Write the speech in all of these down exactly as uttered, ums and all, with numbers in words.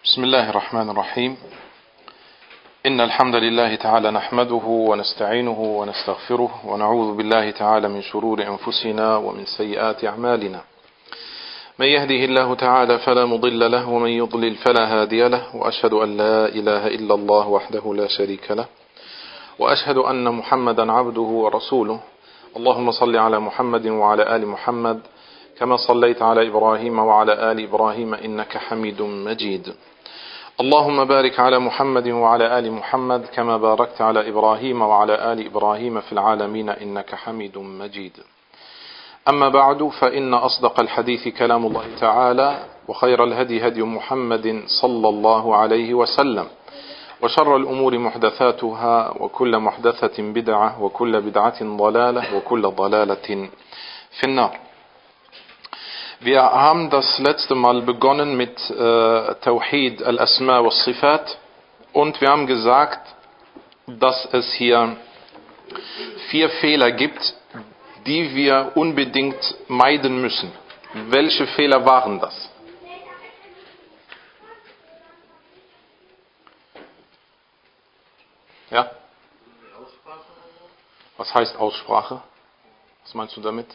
بسم الله الرحمن الرحيم. إن الحمد لله تعالى نحمده ونستعينه ونستغفره ونعوذ بالله تعالى من شرور أنفسنا ومن سيئات أعمالنا. من يهده الله تعالى فلا مضل له ومن يضلل فلا هادي له، وأشهد أن لا إله إلا الله وحده لا شريك له، وأشهد أن محمدا عبده ورسوله. اللهم صل على محمد وعلى آل محمد كما صليت على إبراهيم وعلى آل إبراهيم إنك حميد مجيد. اللهم بارك على محمد وعلى آل محمد كما باركت على إبراهيم وعلى آل إبراهيم في العالمين إنك حميد مجيد. أما بعد، فإن أصدق الحديث كلام الله تعالى، وخير الهدي هدي محمد صلى الله عليه وسلم، وشر الأمور محدثاتها، وكل محدثة بدعة، وكل بدعة ضلالة، وكل ضلالة في النار. Wir haben das letzte Mal begonnen mit äh, Tawhid al-Asma wa Sifat und wir haben gesagt, dass es hier vier Fehler gibt, die wir unbedingt meiden müssen. Welche Fehler waren das? Ja? Was heißt Aussprache? Was meinst du damit?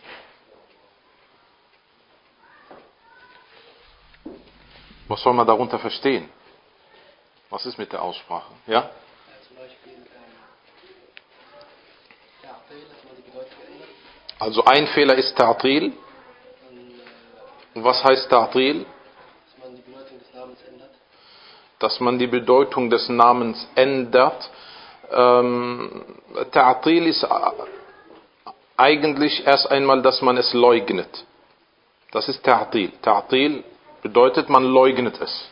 Was soll man darunter verstehen? Was ist mit der Aussprache? Ja? Ja, zum Beispiel ähm, Ta'til, dass man die Bedeutung ändert. Also ein Fehler ist Ta'til. Und, äh, Und was heißt Ta'til? dass man die Bedeutung des Namens ändert. Dass man die Bedeutung des Namens ändert. Ähm, Ta'til ist eigentlich erst einmal, dass man es leugnet. Das ist Ta'til. Ta'til bedeutet, man leugnet es.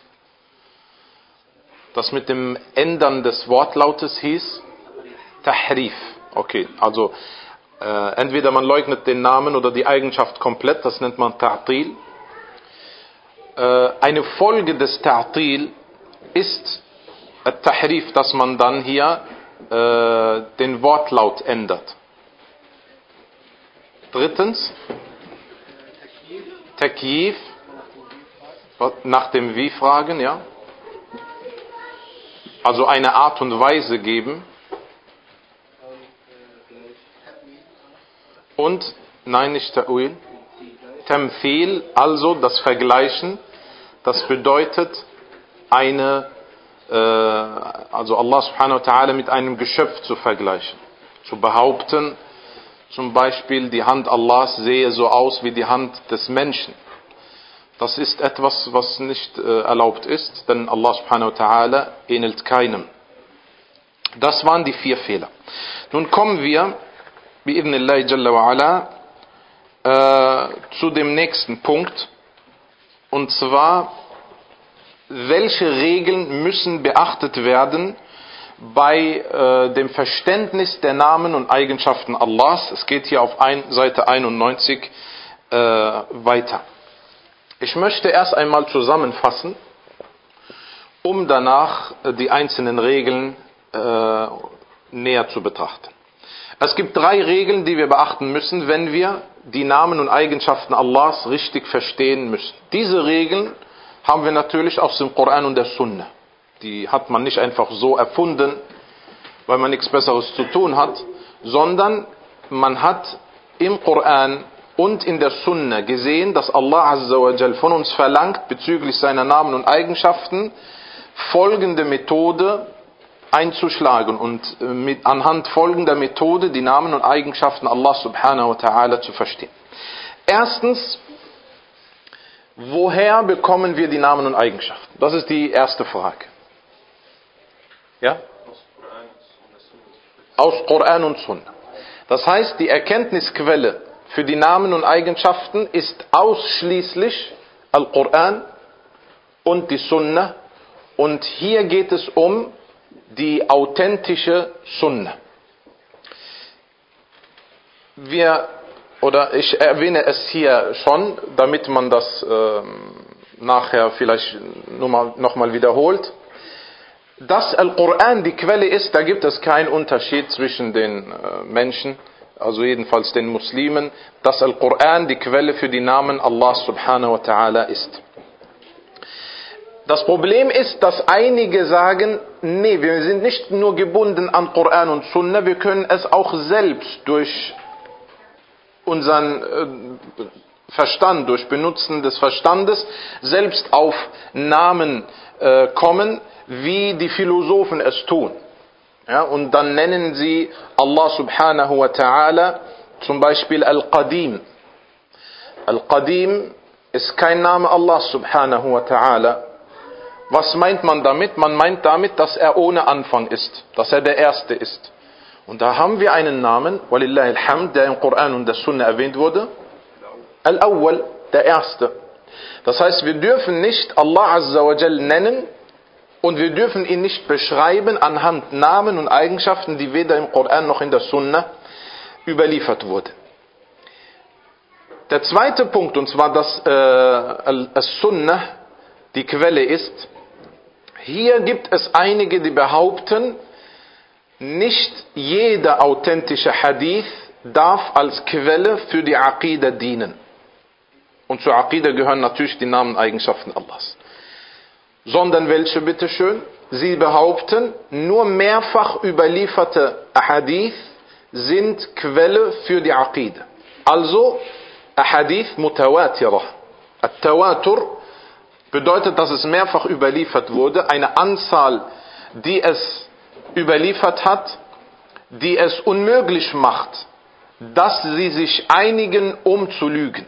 Das mit dem Ändern des Wortlautes hieß Tahrif. Okay, also äh, entweder man leugnet den Namen oder die Eigenschaft komplett, das nennt man Ta'til. Äh, eine Folge des Ta'til ist Tahrif, dass man dann hier äh, den Wortlaut ändert. Drittens, Takyif. Nach dem Wie fragen, ja. Also eine Art und Weise geben. Und, nein, nicht Ta'wil. Tamthil, also das Vergleichen. Das bedeutet eine, äh, also Allah subhanahu wa ta'ala mit einem Geschöpf zu vergleichen. Zu behaupten, zum Beispiel die Hand Allahs sehe so aus wie die Hand des Menschen. Das ist etwas, was nicht äh, erlaubt ist, denn Allah subhanahu wa ta'ala ähnelt keinem. Das waren die vier Fehler. Nun kommen wir, bi'idhnillahi jalla wa ala, äh, zu dem nächsten Punkt. Und zwar, welche Regeln müssen beachtet werden bei äh, dem Verständnis der Namen und Eigenschaften Allahs. Es geht hier auf ein, Seite einundneunzig äh, weiter. Ich möchte erst einmal zusammenfassen, um danach die einzelnen Regeln äh, näher zu betrachten. Es gibt drei Regeln, die wir beachten müssen, wenn wir die Namen und Eigenschaften Allahs richtig verstehen müssen. Diese Regeln haben wir natürlich aus dem Koran und der Sunna. Die hat man nicht einfach so erfunden, weil man nichts Besseres zu tun hat, sondern man hat im Koran und in der Sunna gesehen, dass Allah Azza wa Jal von uns verlangt, bezüglich seiner Namen und Eigenschaften, folgende Methode einzuschlagen und mit, anhand folgender Methode die Namen und Eigenschaften Allah subhanahu wa ta'ala zu verstehen. Erstens, woher bekommen wir die Namen und Eigenschaften? Das ist die erste Frage. Ja? Aus Koran und Sunna. Das heißt, die Erkenntnisquelle für die Namen und Eigenschaften ist ausschließlich Al-Quran und die Sunna. Und hier geht es um die authentische Sunna. Wir, oder ich erwähne es hier schon, damit man das äh, nachher vielleicht nochmal wiederholt. Dass Al-Quran die Quelle ist, da gibt es keinen Unterschied zwischen den äh, Menschen, also jedenfalls den Muslimen, dass Al-Quran die Quelle für die Namen Allah subhanahu wa ta'ala ist. Das Problem ist, dass einige sagen, nee, wir sind nicht nur gebunden an Koran und Sunna, wir können es auch selbst durch unseren äh, Verstand, durch Benutzen des Verstandes, selbst auf Namen äh, kommen, wie die Philosophen es tun. Ja, und dann nennen sie Allah subhanahu wa ta'ala zum Beispiel Al-Qadim. Al-Qadim ist kein Name Allah subhanahu wa ta'ala. Was meint man damit? Man meint damit, dass er ohne Anfang ist, dass er der Erste ist. Und da haben wir einen Namen, Walillahi alhamd, der im Koran und der Sunna erwähnt wurde. Al-Awwal, der Erste. Das heißt, wir dürfen nicht Allah Azza wa Jal nennen und wir dürfen ihn nicht beschreiben anhand Namen und Eigenschaften, die weder im Koran noch in der Sunna überliefert wurden. Der zweite Punkt, und zwar, dass äh, Al-Sunnah die Quelle ist. Hier gibt es einige, die behaupten, nicht jeder authentische Hadith darf als Quelle für die Aqida dienen. Und zur Aqida gehören natürlich die Namen und Eigenschaften Allahs. Sondern welche, bitteschön? Sie behaupten, nur mehrfach überlieferte Hadith sind Quelle für die Aqida. Also, Hadith mutawatirah. At-Tawatur bedeutet, dass es mehrfach überliefert wurde, eine Anzahl, die es überliefert hat, die es unmöglich macht, dass sie sich einigen, um zu lügen.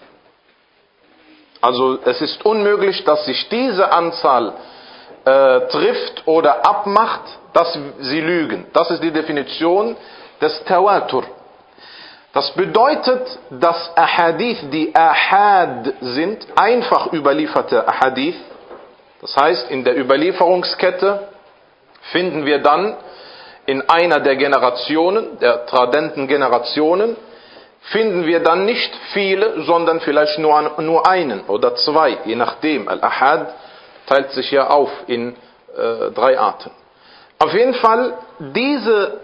Also es ist unmöglich, dass sich diese Anzahl äh, trifft oder abmacht, dass sie lügen. Das ist die Definition des Tawatur. Das bedeutet, dass Ahadith, die Ahad sind, einfach überlieferte Ahadith. Das heißt, in der Überlieferungskette finden wir dann in einer der Generationen, der tradenten Generationen, finden wir dann nicht viele, sondern vielleicht nur, nur einen oder zwei, je nachdem. Al-Ahad teilt sich ja auf in äh, drei Arten. Auf jeden Fall, diese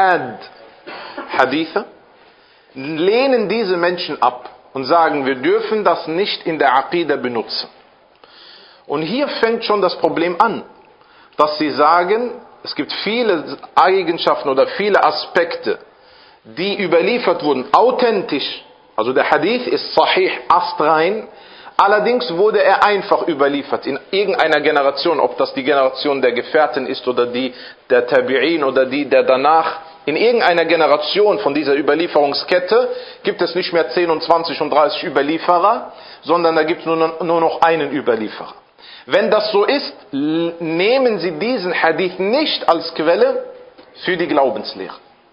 Ahad-Hadithe lehnen diese Menschen ab und sagen, wir dürfen das nicht in der Aqida benutzen. Und hier fängt schon das Problem an, dass sie sagen, es gibt viele Eigenschaften oder viele Aspekte, die überliefert wurden, authentisch. Also der Hadith ist sahih, astrein, allerdings wurde er einfach überliefert in irgendeiner Generation, ob das die Generation der Gefährten ist oder die der Tabi'in oder die der danach. In irgendeiner Generation von dieser Überlieferungskette gibt es nicht mehr zehn und zwanzig und dreißig Überlieferer, sondern da gibt es nur, nur noch einen Überlieferer. Wenn das so ist, nehmen Sie diesen Hadith nicht als Quelle für die Glaubenslehre.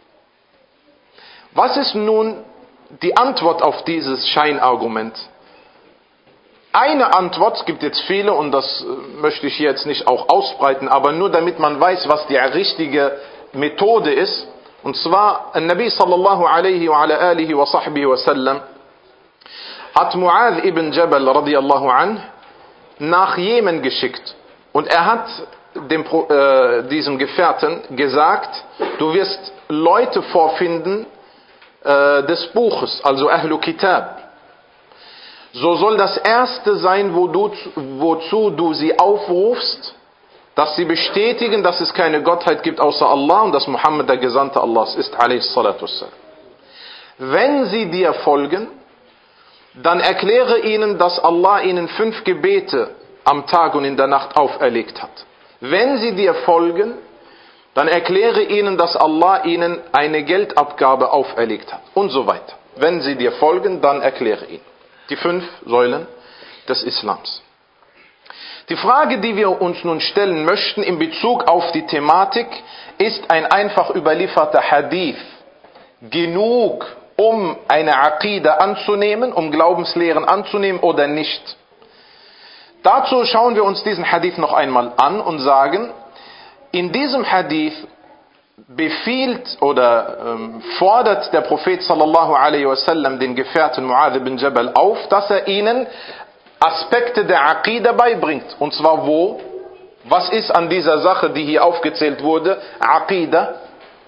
Was ist nun die Antwort auf dieses Scheinargument? Eine Antwort, es gibt jetzt viele und das möchte ich hier jetzt nicht auch ausbreiten, aber nur damit man weiß, was die richtige Methode ist. Und zwar, Nabi sallallahu alaihi wa ala alihi wa sahbihi wa sallam hat Mu'adh ibn Jabal radiyallahu anh nach Jemen geschickt. Und er hat dem, äh, diesem Gefährten gesagt, du wirst Leute vorfinden äh, des Buches, also Ahlu Kitab. So soll das erste sein, wo du, wozu du sie aufrufst, dass sie bestätigen, dass es keine Gottheit gibt außer Allah und dass Muhammad der Gesandte Allahs ist, alayhi salatu wassalam. Wenn sie dir folgen, dann erkläre ihnen, dass Allah ihnen fünf Gebete am Tag und in der Nacht auferlegt hat. Wenn sie dir folgen, dann erkläre ihnen, dass Allah ihnen eine Geldabgabe auferlegt hat und so weiter. Wenn sie dir folgen, dann erkläre ihnen. Die fünf Säulen des Islams. Die Frage, die wir uns nun stellen möchten in Bezug auf die Thematik, ist ein einfach überlieferter Hadith genug, um eine Aqida anzunehmen, um Glaubenslehren anzunehmen oder nicht? Dazu schauen wir uns diesen Hadith noch einmal an und sagen, in diesem Hadith befiehlt oder ähm, fordert der Prophet sallallahu alaihi wasallam den Gefährten Mu'adh ibn Jabal auf, dass er ihnen Aspekte der Aqida beibringt. Und zwar wo? Was ist an dieser Sache, die hier aufgezählt wurde, Aqida?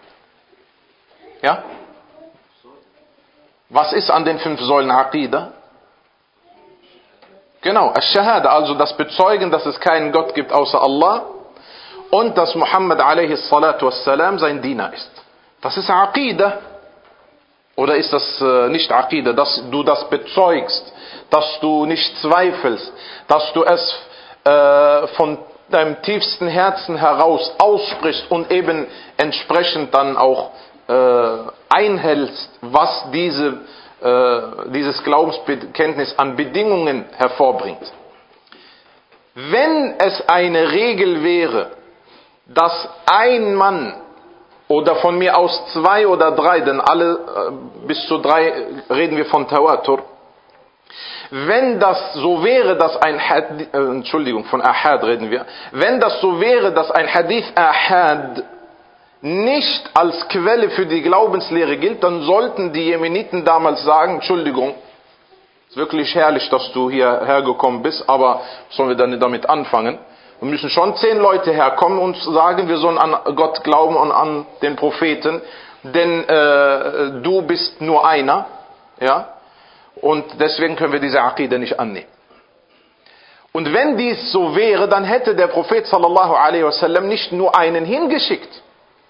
Ja? Was ist an den fünf Säulen Aqida? Genau, Ash-Shahada, also das Bezeugen, dass es keinen Gott gibt außer Allah und dass Muhammad alaihi salatu wassalam sein Diener ist. Das ist Aqidah. Oder ist das äh, nicht Aqidah, dass du das bezeugst, dass du nicht zweifelst, dass du es äh, von deinem tiefsten Herzen heraus aussprichst und eben entsprechend dann auch äh, einhältst, was diese, äh, dieses Glaubensbekenntnis an Bedingungen hervorbringt. Wenn es eine Regel wäre, dass ein Mann oder von mir aus zwei oder drei, denn alle äh, bis zu drei reden wir von Tawatur, wenn das so wäre, dass ein Hadith, äh, Entschuldigung, von Ahad reden wir, wenn das so wäre, dass ein Hadith Ahad nicht als Quelle für die Glaubenslehre gilt, dann sollten die Jemeniten damals sagen, Entschuldigung, ist wirklich herrlich, dass du hierher gekommen bist, aber sollen wir dann damit anfangen? Wir müssen schon zehn Leute herkommen und sagen, wir sollen an Gott glauben und an den Propheten, denn äh, du bist nur einer, ja, und deswegen können wir diese Aqidah nicht annehmen. Und wenn dies so wäre, dann hätte der Prophet sallallahu alaihi wasallam nicht nur einen hingeschickt.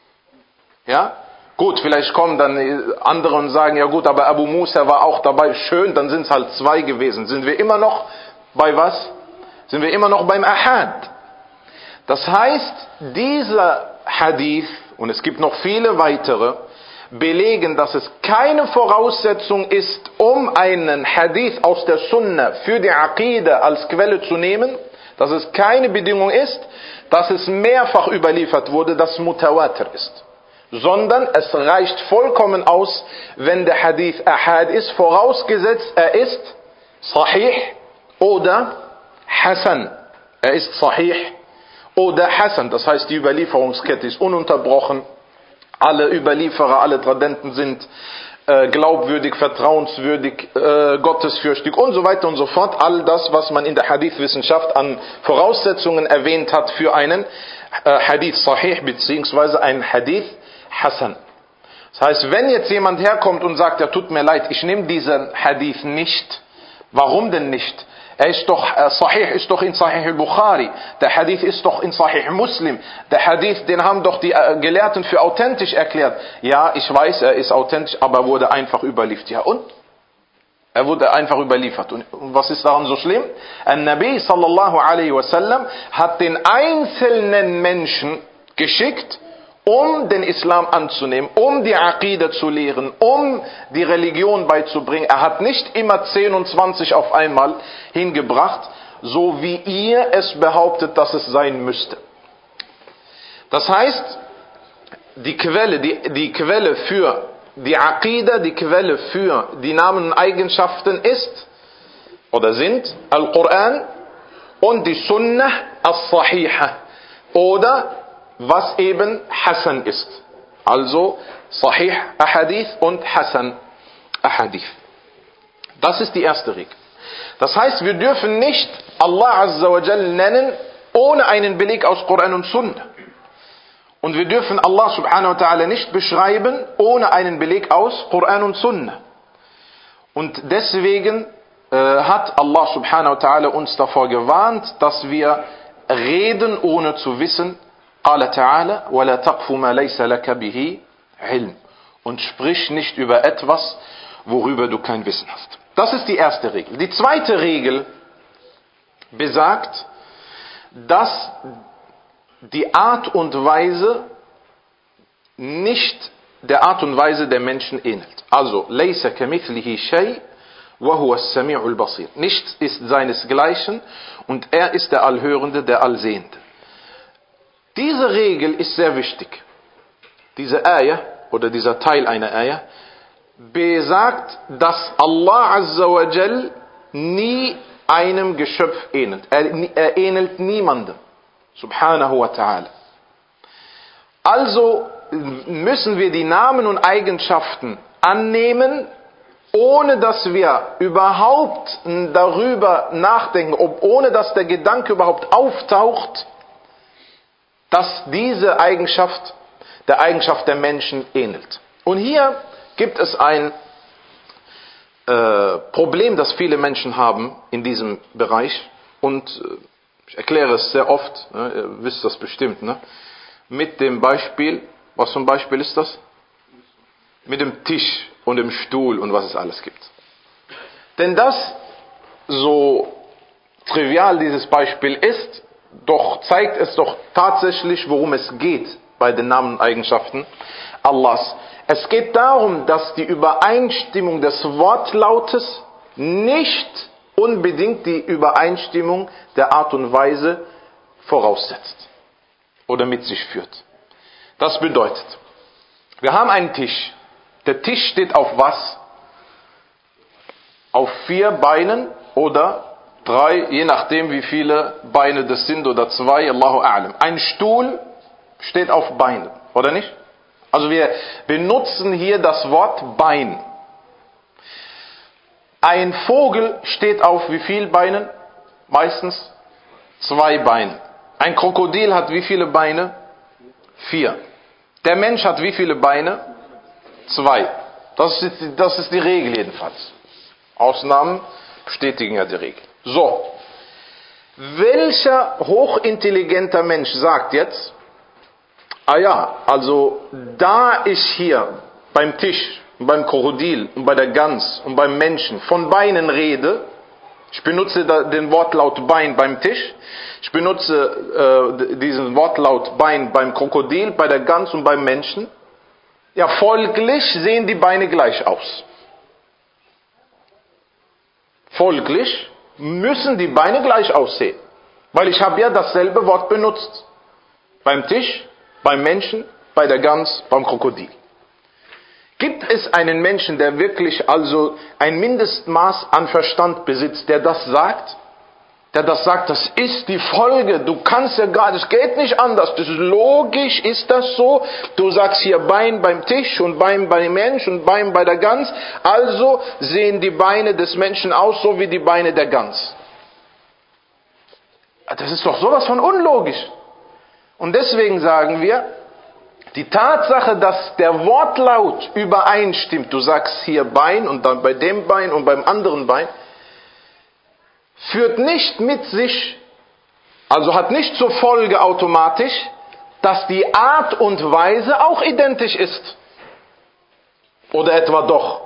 Ja, gut, vielleicht kommen dann andere und sagen, ja gut, aber Abu Musa war auch dabei, schön, dann sind es halt zwei gewesen. Sind wir immer noch bei was? Sind wir immer noch beim Ahad. Das heißt, dieser Hadith, und es gibt noch viele weitere, belegen, dass es keine Voraussetzung ist, um einen Hadith aus der Sunna für die Aqidah als Quelle zu nehmen, dass es keine Bedingung ist, dass es mehrfach überliefert wurde, dass Mutawatir ist. Sondern es reicht vollkommen aus, wenn der Hadith Ahad ist, vorausgesetzt er ist Sahih oder Hasan. Er ist Sahih oder Hasan, das heißt die Überlieferungskette ist ununterbrochen, alle Überlieferer, alle Tradenten sind äh, glaubwürdig, vertrauenswürdig, äh, gottesfürchtig und so weiter und so fort. All das, was man in der Hadith-Wissenschaft an Voraussetzungen erwähnt hat für einen äh, Hadith Sahih beziehungsweise einen Hadith Hasan. Das heißt, wenn jetzt jemand herkommt und sagt, ja tut mir leid, ich nehme diesen Hadith nicht, warum denn nicht? Er ist doch, äh, Sahih ist doch in Sahih al-Bukhari. Der Hadith ist doch in Sahih Muslim. Der Hadith, den haben doch die äh, Gelehrten für authentisch erklärt. Ja, ich weiß, er ist authentisch, aber wurde einfach überliefert. Ja und? Er wurde einfach überliefert. Und, und was ist daran so schlimm? An-Nabi sallallahu alaihi wasallam hat den einzelnen Menschen geschickt, um den Islam anzunehmen, um die Aqidah zu lehren, um die Religion beizubringen. Er hat nicht immer zehn und zwanzig auf einmal hingebracht, so wie ihr es behauptet, dass es sein müsste. Das heißt, die Quelle, die, die Quelle für die Aqidah, die Quelle für die Namen und Eigenschaften ist oder sind Al-Quran und die Sunnah As-Sahihah oder was eben Hasan ist. Also Sahih Ahadith und Hasan Ahadith. Das ist die erste Regel. Das heißt, wir dürfen nicht Allah Azza wa Jal nennen, ohne einen Beleg aus Koran und Sunna. Und wir dürfen Allah Subhanahu wa Ta'ala nicht beschreiben, ohne einen Beleg aus Koran und Sunna. Und deswegen äh, hat Allah Subhanahu wa Ta'ala uns davor gewarnt, dass wir reden, ohne zu wissen, قال تعالى ولا تقف ما ليس لك به علم und sprich nicht über etwas, worüber du kein Wissen hast. Das ist die erste Regel. Die zweite Regel besagt, dass die Art und Weise nicht der Art und Weise der Menschen ähnelt. Also ليس كمثله شيء وهو السميع البصير. Nichts ist seinesgleichen und er ist der Allhörende, der Allsehende. Diese Regel ist sehr wichtig. Diese Ayah oder dieser Teil einer Ayah besagt, dass Allah Azza wa Jal nie einem Geschöpf ähnelt. Er, er ähnelt niemandem. Subhanahu wa ta'ala. Also müssen wir die Namen und Eigenschaften annehmen, ohne dass wir überhaupt darüber nachdenken, ob, ohne dass der Gedanke überhaupt auftaucht, dass diese Eigenschaft der Eigenschaft der Menschen ähnelt. Und hier gibt es ein äh, Problem, das viele Menschen haben in diesem Bereich, und äh, ich erkläre es sehr oft, ne, ihr wisst das bestimmt, ne, mit dem Beispiel, was für ein Beispiel ist das? Mit dem Tisch und dem Stuhl und was es alles gibt. Denn das, so trivial dieses Beispiel ist, doch zeigt es doch tatsächlich, worum es geht bei den Namen und Eigenschaften Allahs. Es geht darum, dass die Übereinstimmung des Wortlautes nicht unbedingt die Übereinstimmung der Art und Weise voraussetzt oder mit sich führt. Das bedeutet, wir haben einen Tisch. Der Tisch steht auf was? Auf vier Beinen oder drei, je nachdem wie viele Beine das sind, oder zwei, Allahu A'lam. Ein Stuhl steht auf Beinen, oder nicht? Also wir benutzen hier das Wort Bein. Ein Vogel steht auf wie viele Beinen? Meistens zwei Beine. Ein Krokodil hat wie viele Beine? Vier. Der Mensch hat wie viele Beine? Zwei. Das ist, das ist die Regel jedenfalls. Ausnahmen bestätigen ja die Regel. So. Welcher hochintelligenter Mensch sagt jetzt, ah ja, also da ich hier beim Tisch, beim Krokodil und bei der Gans und beim Menschen von Beinen rede, ich benutze den Wortlaut Bein beim Tisch, ich benutze äh, diesen Wortlaut Bein beim Krokodil, bei der Gans und beim Menschen, ja, folglich sehen die Beine gleich aus. Folglich müssen die Beine gleich aussehen, weil ich habe ja dasselbe Wort benutzt. Beim Tisch, beim Menschen, bei der Gans, beim Krokodil. Gibt es einen Menschen, der wirklich also ein Mindestmaß an Verstand besitzt, der das sagt? Der das sagt, das ist die Folge, du kannst ja gar, das geht nicht anders, das ist logisch, ist das so? Du sagst hier Bein beim Tisch und Bein beim Mensch und Bein bei der Gans, also sehen die Beine des Menschen aus, so wie die Beine der Gans. Das ist doch sowas von unlogisch. Und deswegen sagen wir, die Tatsache, dass der Wortlaut übereinstimmt, du sagst hier Bein und dann bei dem Bein und beim anderen Bein, führt nicht mit sich, also hat nicht zur Folge automatisch, dass die Art und Weise auch identisch ist. Oder etwa doch.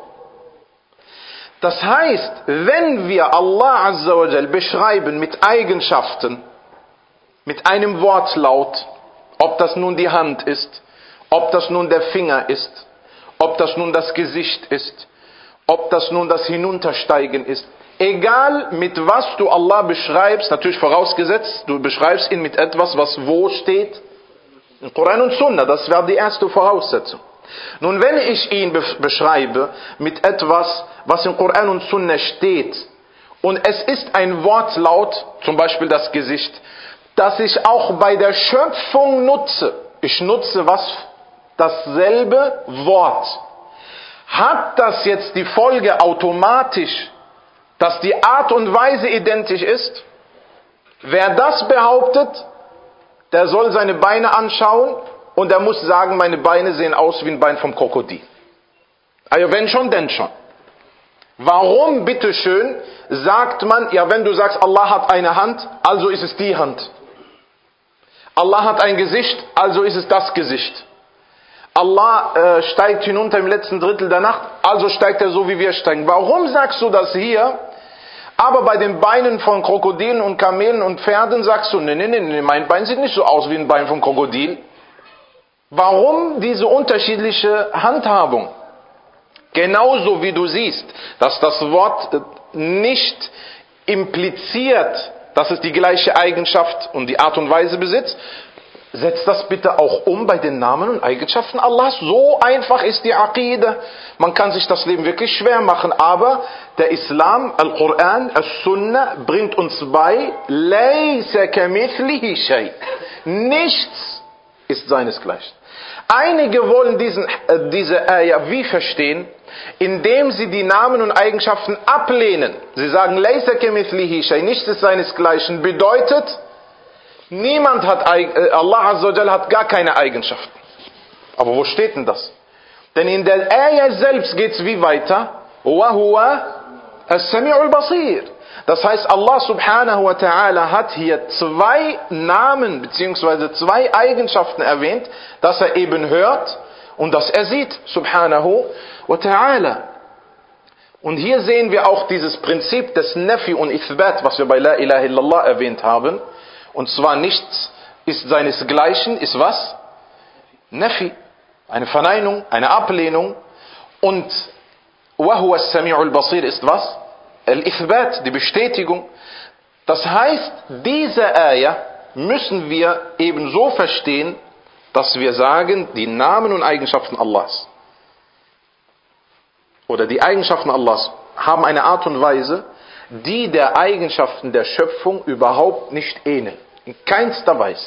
Das heißt, wenn wir Allah Azza wa Jal beschreiben mit Eigenschaften, mit einem Wortlaut, ob das nun die Hand ist, ob das nun der Finger ist, ob das nun das Gesicht ist, ob das nun das Hinuntersteigen ist, egal mit was du Allah beschreibst, natürlich vorausgesetzt, du beschreibst ihn mit etwas, was wo steht, in Koran und Sunna, das wäre die erste Voraussetzung. Nun, wenn ich ihn beschreibe mit etwas, was in Koran und Sunna steht, und es ist ein Wortlaut, zum Beispiel das Gesicht, das ich auch bei der Schöpfung nutze, ich nutze was, dasselbe Wort, hat das jetzt die Folge automatisch, dass die Art und Weise identisch ist? Wer das behauptet, der soll seine Beine anschauen und er muss sagen, meine Beine sehen aus wie ein Bein vom Krokodil. Also wenn schon, denn schon. Warum, bitteschön, sagt man, ja, wenn du sagst, Allah hat eine Hand, also ist es die Hand. Allah hat ein Gesicht, also ist es das Gesicht. Allah äh, steigt hinunter im letzten Drittel der Nacht, also steigt er so, wie wir steigen. Warum sagst du das hier? Aber bei den Beinen von Krokodilen und Kamelen und Pferden sagst du, nee, nee, nee, mein Bein sieht nicht so aus wie ein Bein vom Krokodil. Warum diese unterschiedliche Handhabung? Genauso wie du siehst, dass das Wort nicht impliziert, dass es die gleiche Eigenschaft und die Art und Weise besitzt, setzt das bitte auch um bei den Namen und Eigenschaften Allahs. So einfach ist die Aqida. Man kann sich das Leben wirklich schwer machen, aber der Islam, Al-Quran, Al-Sunnah bringt uns bei, Laysa kamithlihi shay. Nichts ist seinesgleichen. Einige wollen diesen, äh, diese Ayah wie verstehen, indem sie die Namen und Eigenschaften ablehnen. Sie sagen, Laysa kamithlihi shay, nichts ist seinesgleichen, bedeutet, niemand hat, Allah Azza wa Jal hat gar keine Eigenschaften. Aber wo steht denn das? Denn in der Ayah selbst geht es wie weiter? wa huwa as-Sami'ul Basir. Das heißt, Allah subhanahu wa ta'ala hat hier zwei Namen bzw. zwei Eigenschaften erwähnt, dass er eben hört und dass er sieht, subhanahu wa ta'ala. Und hier sehen wir auch dieses Prinzip des Nafi und Ithbat, was wir bei La ilaha illallah erwähnt haben. Und zwar nichts ist seinesgleichen, ist was? Nafi, eine Verneinung, eine Ablehnung. Und wa huwa as-Sami'ul Basir ist was? Al-Ithbat, die Bestätigung. Das heißt, diese Ayah müssen wir eben so verstehen, dass wir sagen, die Namen und Eigenschaften Allahs oder die Eigenschaften Allahs haben eine Art und Weise, die der Eigenschaften der Schöpfung überhaupt nicht ähneln. In keinster Weise.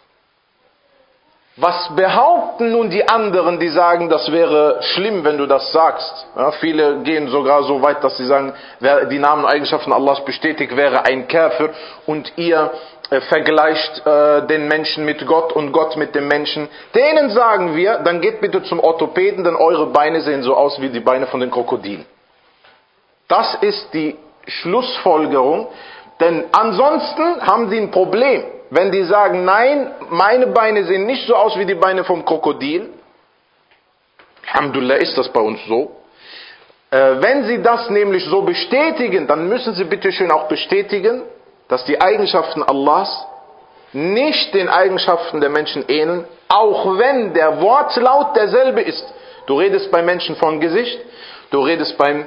Was behaupten nun die anderen, die sagen, das wäre schlimm, wenn du das sagst? Ja, viele gehen sogar so weit, dass sie sagen, wer die Namen und Eigenschaften Allahs bestätigt, wäre ein Kafir und ihr äh, vergleicht äh, den Menschen mit Gott und Gott mit dem Menschen. Denen sagen wir, dann geht bitte zum Orthopäden, denn eure Beine sehen so aus wie die Beine von den Krokodilen. Das ist die Schlussfolgerung, denn ansonsten haben sie ein Problem. Wenn die sagen, nein, meine Beine sehen nicht so aus wie die Beine vom Krokodil, Alhamdulillah ist das bei uns so. Äh, wenn sie das nämlich so bestätigen, dann müssen sie bitte schön auch bestätigen, dass die Eigenschaften Allahs nicht den Eigenschaften der Menschen ähneln, auch wenn der Wortlaut derselbe ist. Du redest bei Menschen von Gesicht, du redest beim,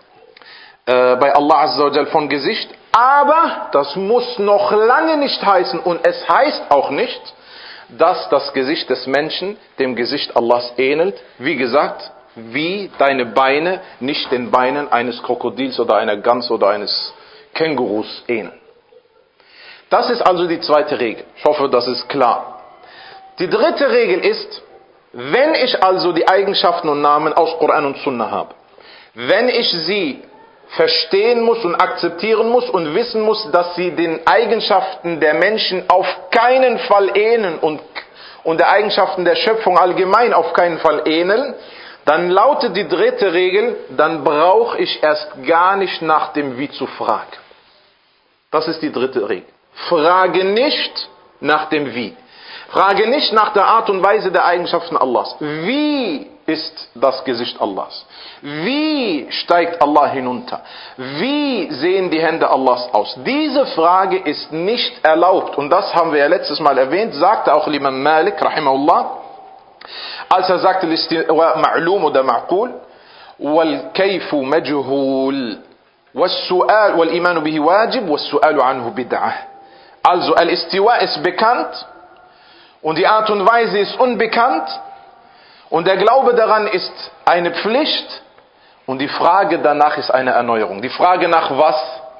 äh, bei Allah Azza wa Jal von Gesicht, aber das muss noch lange nicht heißen und es heißt auch nicht, dass das Gesicht des Menschen dem Gesicht Allahs ähnelt. Wie gesagt, wie deine Beine nicht den Beinen eines Krokodils oder einer Gans oder eines Kängurus ähneln. Das ist also die zweite Regel. Ich hoffe, das ist klar. Die dritte Regel ist, wenn ich also die Eigenschaften und Namen aus Koran und Sunna habe, wenn ich sie verstehen muss und akzeptieren muss und wissen muss, dass sie den Eigenschaften der Menschen auf keinen Fall ähneln und, und der Eigenschaften der Schöpfung allgemein auf keinen Fall ähneln, dann lautet die dritte Regel, dann brauche ich erst gar nicht nach dem Wie zu fragen. Das ist die dritte Regel. Frage nicht nach dem Wie. Frage nicht nach der Art und Weise der Eigenschaften Allahs. Wie ist das Gesicht Allahs? Wie steigt Allah hinunter? Wie sehen die Hände Allahs aus? Diese Frage ist nicht erlaubt. Und das haben wir ja letztes Mal erwähnt, sagte auch Imam Malik, rahimahullah, als er sagte, Al-Istiwa ma'lum oder ma'qul, wal-kayfu majhul, wal-su'al wal-imanu bihi wajib, wal-su'alu anhu bid'ah. Also, Al-Istiwa ist bekannt und die Art und Weise ist unbekannt und der Glaube daran ist eine Pflicht und die Frage danach ist eine Erneuerung. Die Frage nach was?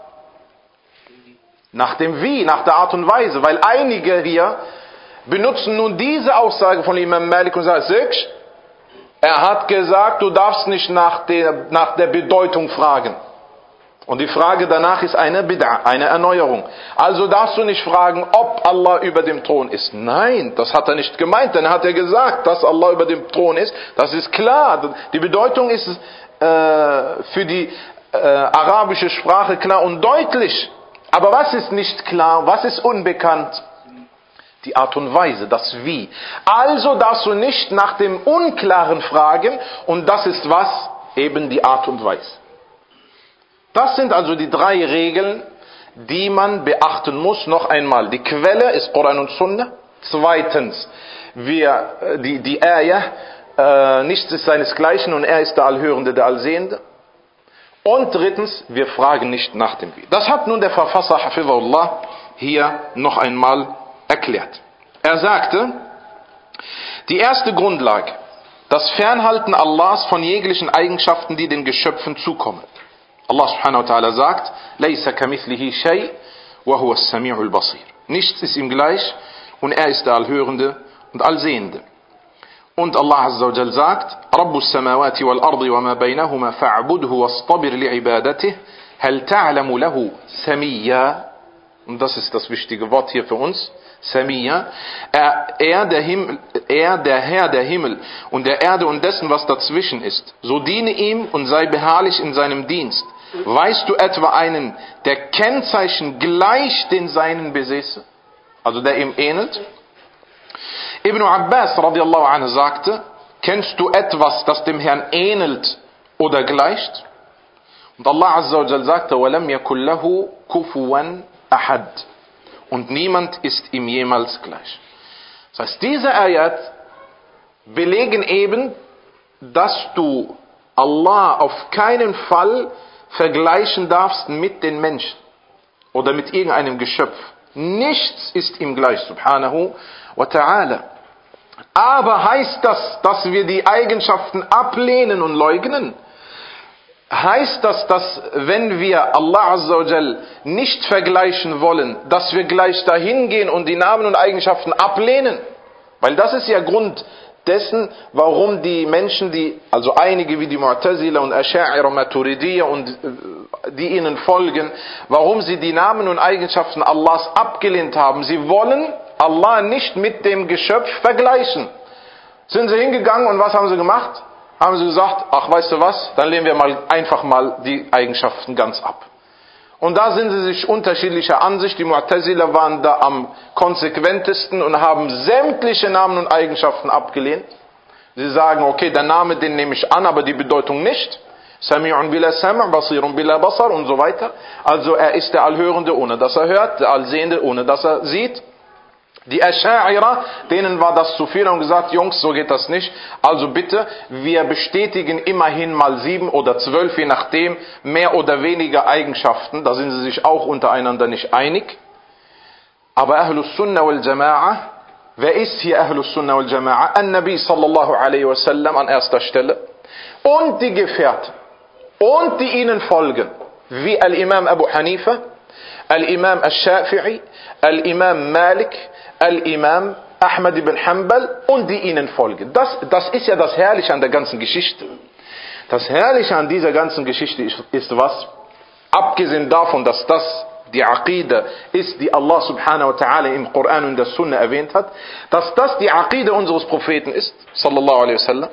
Nach dem Wie, nach der Art und Weise, weil einige hier benutzen nun diese Aussage von Imam Malik und sagen, Siehst, er hat gesagt, du darfst nicht nach der, nach der Bedeutung fragen. Und die Frage danach ist eine Bid'a, eine Erneuerung. Also darfst du nicht fragen, ob Allah über dem Thron ist. Nein, das hat er nicht gemeint, denn er hat ja gesagt, dass Allah über dem Thron ist. Das ist klar. Die Bedeutung ist äh, für die äh, arabische Sprache klar und deutlich. Aber was ist nicht klar? Was ist unbekannt? Die Art und Weise, das Wie. Also darfst du nicht nach dem Unklaren fragen und das ist was? Eben die Art und Weise. Das sind also die drei Regeln, die man beachten muss. Noch einmal, die Quelle ist Koran und Sunna. Zweitens, wir, die, die Ayah, äh, nichts ist seinesgleichen und er ist der Allhörende, der Allsehende. Und drittens, wir fragen nicht nach dem Wie. Das hat nun der Verfasser, Hafizahullah, hier noch einmal erklärt. Er sagte, die erste Grundlage, das Fernhalten Allahs von jeglichen Eigenschaften, die den Geschöpfen zukommen. Allah subhanahu wa ta'ala sagt, Laysa kamithlihi shay, wa huwa as-sami'ul basir. Nichts ist ihm gleich und er ist der Allhörende und Allsehende. Und Allah azza wa jal sagt, Rabbus samawati wal ardi wa ma baynahuma fa'budhu wastabir li'ibadatihi, hal ta'lamu lahu samiyya. Und das ist das wichtige Wort hier für uns. Samia, er, er, der Himmel, er, der Herr der Himmel und der Erde und dessen, was dazwischen ist. So diene ihm und sei beharrlich in seinem Dienst. Weißt du etwa einen, der Kennzeichen gleich den seinen besäße? Also der ihm ähnelt? Ibn Abbas radiallahu anhu sagte, kennst du etwas, das dem Herrn ähnelt oder gleicht? Und Allah azza wa jal sagte, وَلَمْ يَكُنْ لَهُ كُفُوًا أَحَدٍ. Und niemand ist ihm jemals gleich. Das heißt, diese Ayat belegen eben, dass du Allah auf keinen Fall vergleichen darfst mit den Menschen oder mit irgendeinem Geschöpf. Nichts ist ihm gleich, subhanahu wa ta'ala. Aber heißt das, dass wir die Eigenschaften ablehnen und leugnen? Heißt das, dass wenn wir Allah Azza wa Jal nicht vergleichen wollen, dass wir gleich dahin gehen und die Namen und Eigenschaften ablehnen? Weil das ist ja Grund dessen, warum die Menschen, die, also einige wie die Mu'tazila und Asha'ira und Maturidiyya und die ihnen folgen, warum sie die Namen und Eigenschaften Allahs abgelehnt haben. Sie wollen Allah nicht mit dem Geschöpf vergleichen. Sind sie hingegangen und was haben sie gemacht? Haben sie gesagt, ach weißt du was, dann lehnen wir mal einfach mal die Eigenschaften ganz ab. Und da sind sie sich unterschiedlicher Ansicht. Die Mu'tazila waren da am konsequentesten und haben sämtliche Namen und Eigenschaften abgelehnt. Sie sagen, okay, der Name, den nehme ich an, aber die Bedeutung nicht. Sami'un bila Sam', Basirun bila Basar und so weiter. Also er ist der Allhörende, ohne dass er hört, der Allsehende, ohne dass er sieht. Die Asha'ira, denen war das zu viel und gesagt, Jungs, so geht das nicht. Also bitte, wir bestätigen immerhin mal sieben oder zwölf, je nachdem, mehr oder weniger Eigenschaften. Da sind sie sich auch untereinander nicht einig. Aber Ahlus Sunnah wal Jama'a, wer ist hier Ahlus Sunnah wal Jama'a? An-Nabi sallallahu alaihi wasallam an erster Stelle. Und die Gefährten. Und die ihnen folgen. Wie Al-Imam Abu Hanifa, Al-Imam Al-Shafi'i, Al-Imam Malik, Al-Imam Ahmad ibn Hanbal und die ihnen folgen. Das, das ist ja das Herrliche an der ganzen Geschichte. Das Herrliche an dieser ganzen Geschichte ist, ist was? Abgesehen davon, dass das die Aqida ist, die Allah subhanahu wa ta'ala im Koran und der Sunna erwähnt hat, dass das die Aqida unseres Propheten ist, sallallahu alaihi wasallam,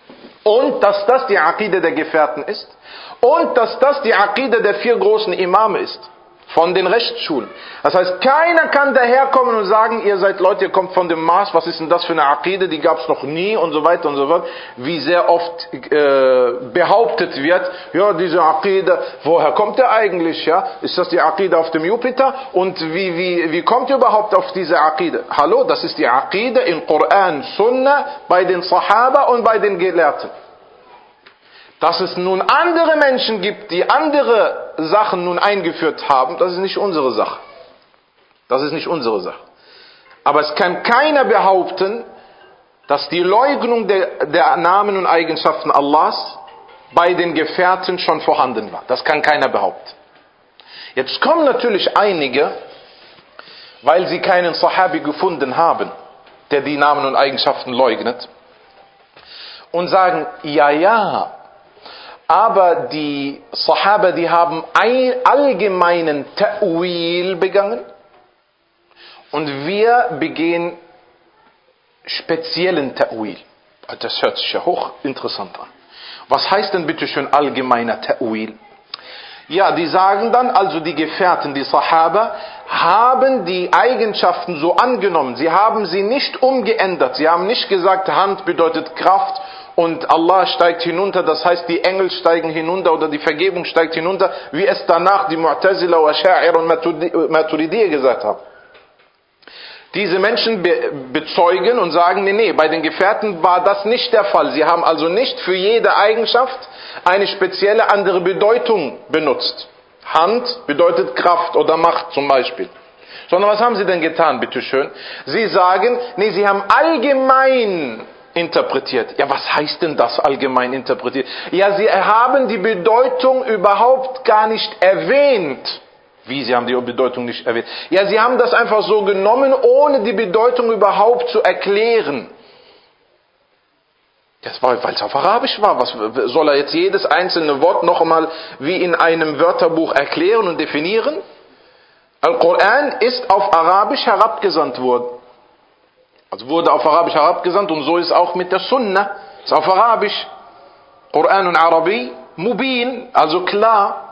und dass das die Aqida der Gefährten ist, und dass das die Aqida der vier großen Imame ist. Von den Rechtsschulen. Das heißt, keiner kann daherkommen und sagen, ihr seid Leute, ihr kommt von dem Mars, was ist denn das für eine Aqide, die gab es noch nie und so weiter und so fort. Wie sehr oft äh, behauptet wird, ja, diese Aqide, woher kommt der eigentlich? Ja? Ist das die Aqide auf dem Jupiter? Und wie, wie, wie kommt ihr überhaupt auf diese Aqide? Hallo, das ist die Aqide im Koran, Sunna, bei den Sahaba und bei den Gelehrten. Dass es nun andere Menschen gibt, die andere Sachen nun eingeführt haben, das ist nicht unsere Sache. Das ist nicht unsere Sache. Aber es kann keiner behaupten, dass die Leugnung der, der Namen und Eigenschaften Allahs bei den Gefährten schon vorhanden war. Das kann keiner behaupten. Jetzt kommen natürlich einige, weil sie keinen Sahabi gefunden haben, der die Namen und Eigenschaften leugnet, und sagen, ja, ja, aber die Sahaba, die haben einen allgemeinen Ta'wil begangen und wir begehen speziellen Ta'wil. Das hört sich ja hochinteressant an. Was heißt denn bitte schön allgemeiner Ta'wil? Ja, die sagen dann, also die Gefährten, die Sahaba, haben die Eigenschaften so angenommen. Sie haben sie nicht umgeändert. Sie haben nicht gesagt, Hand bedeutet Kraft und Allah steigt hinunter, das heißt die Engel steigen hinunter oder die Vergebung steigt hinunter, wie es danach die Mu'tazila, Asha'ira und Maturidiyya gesagt haben. Diese Menschen be- bezeugen und sagen, nee, nee, bei den Gefährten war das nicht der Fall. Sie haben also nicht für jede Eigenschaft eine spezielle andere Bedeutung benutzt. Hand bedeutet Kraft oder Macht zum Beispiel. Sondern was haben sie denn getan, bitteschön? Sie sagen, nee, sie haben allgemein interpretiert. Ja, was heißt denn das allgemein interpretiert? Ja, sie haben die Bedeutung überhaupt gar nicht erwähnt. Wie, sie haben die Bedeutung nicht erwähnt? Ja, sie haben das einfach so genommen, ohne die Bedeutung überhaupt zu erklären. Das war, weil es auf Arabisch war. Was soll er jetzt jedes einzelne Wort noch einmal wie in einem Wörterbuch erklären und definieren? Al-Quran ist auf Arabisch herabgesandt worden. Also wurde auf Arabisch herabgesandt und so ist auch mit der Sunna. Ist auf Arabisch. Quran und Arabi. Mubin, also klar.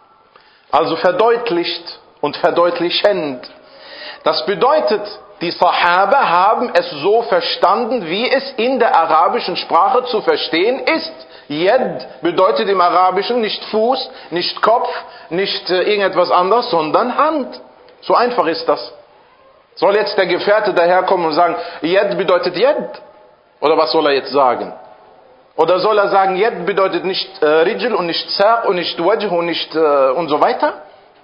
Also verdeutlicht und verdeutlichend. Das bedeutet, die Sahaba haben es so verstanden, wie es in der arabischen Sprache zu verstehen ist. Yad bedeutet im Arabischen nicht Fuß, nicht Kopf, nicht äh, irgendetwas anderes, sondern Hand. So einfach ist das. Soll jetzt der Gefährte daherkommen und sagen, Yad bedeutet Yad? Oder was soll er jetzt sagen? Oder soll er sagen, Yad bedeutet nicht äh, Rijl und nicht Saq und nicht Wajh und nicht äh, und so weiter?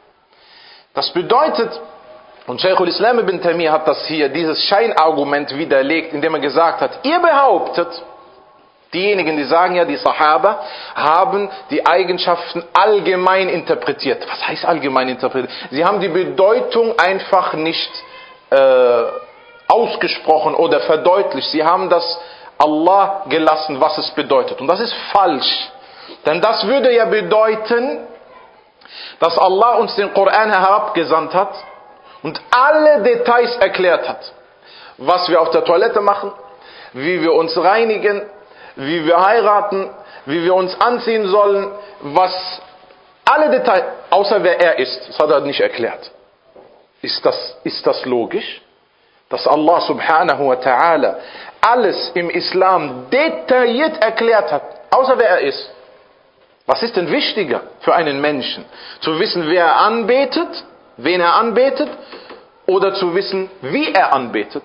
Das bedeutet, und Shaykh al-Islam ibn Taymiyyah hat das hier, dieses Scheinargument widerlegt, indem er gesagt hat, ihr behauptet, diejenigen, die sagen ja, die Sahaba haben die Eigenschaften allgemein interpretiert. Was heißt allgemein interpretiert? Sie haben die Bedeutung einfach nicht äh, ausgesprochen oder verdeutlicht. Sie haben das Allah gelassen, was es bedeutet. Und das ist falsch. Denn das würde ja bedeuten, dass Allah uns den Koran herabgesandt hat und alle Details erklärt hat. Was wir auf der Toilette machen, wie wir uns reinigen, wie wir heiraten, wie wir uns anziehen sollen, was alle Details, außer wer er ist, das hat er nicht erklärt. Ist das, ist das logisch? Dass Allah subhanahu wa ta'ala alles im Islam detailliert erklärt hat, außer wer er ist. Was ist denn wichtiger für einen Menschen? Zu wissen, wer er anbetet, wen er anbetet, oder zu wissen, wie er anbetet?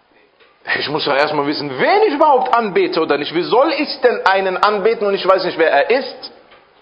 Ich muss ja erstmal wissen, wen ich überhaupt anbete oder nicht. Wie soll ich denn einen anbeten und ich weiß nicht, wer er ist?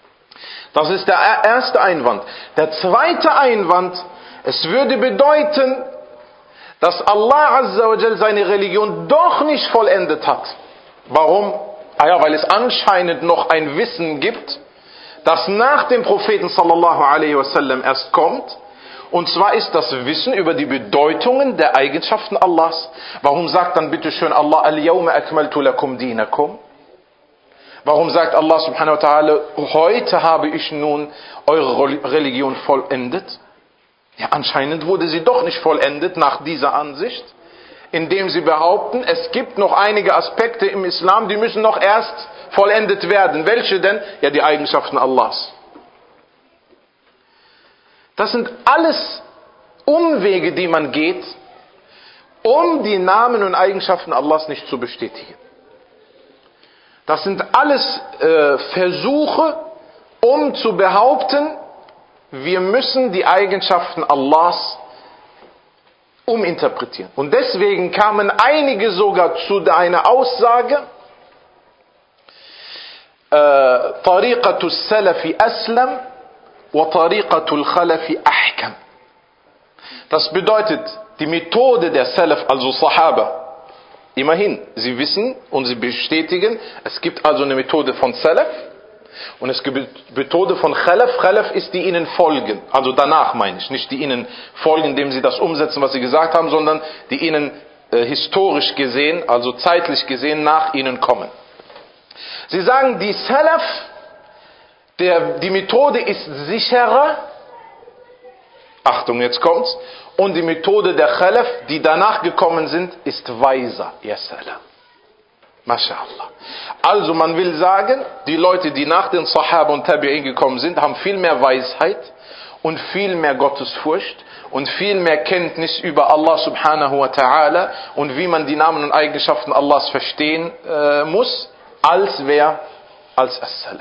Das ist der erste Einwand. Der zweite Einwand, es würde bedeuten, dass Allah Azza wa Jal seine Religion doch nicht vollendet hat. Warum? Ah ja, weil es anscheinend noch ein Wissen gibt, das nach dem Propheten sallallahu alaihi wasallam erst kommt. Und zwar ist das Wissen über die Bedeutungen der Eigenschaften Allahs. Warum sagt dann bitte schön Allah, Al-Yawma akmaltu lakum dinakum? Warum sagt Allah subhanahu wa ta'ala, heute habe ich nun eure Religion vollendet? Ja, anscheinend wurde sie doch nicht vollendet nach dieser Ansicht, indem sie behaupten, es gibt noch einige Aspekte im Islam, die müssen noch erst vollendet werden. Welche denn? Ja, die Eigenschaften Allahs. Das sind alles Umwege, die man geht, um die Namen und Eigenschaften Allahs nicht zu bestätigen. Das sind alles äh, Versuche, um zu behaupten, wir müssen die Eigenschaften Allahs uminterpretieren. Und deswegen kamen einige sogar zu einer Aussage, Tariqatu Salafi Aslam wa Tariqatu Khalafi Ahkam. Das bedeutet, die Methode der Salaf, also Sahaba, immerhin, sie wissen und sie bestätigen, es gibt also eine Methode von Salaf und es gibt eine Methode von Khalaf. Khalaf ist, die ihnen folgen, also danach meine ich, nicht die ihnen folgen, indem sie das umsetzen, was sie gesagt haben, sondern die ihnen äh, historisch gesehen, also zeitlich gesehen, nach ihnen kommen. Sie sagen, die Salaf, der, die Methode ist sicherer, Achtung, jetzt kommt's, und die Methode der Khalaf, die danach gekommen sind, ist weiser, ya salam. MashaAllah. Also man will sagen, die Leute, die nach den Sahaba und Tabi'in gekommen sind, haben viel mehr Weisheit und viel mehr Gottesfurcht und viel mehr Kenntnis über Allah subhanahu wa ta'ala und wie man die Namen und Eigenschaften Allahs verstehen äh, muss, als wer? Als As-Salaf.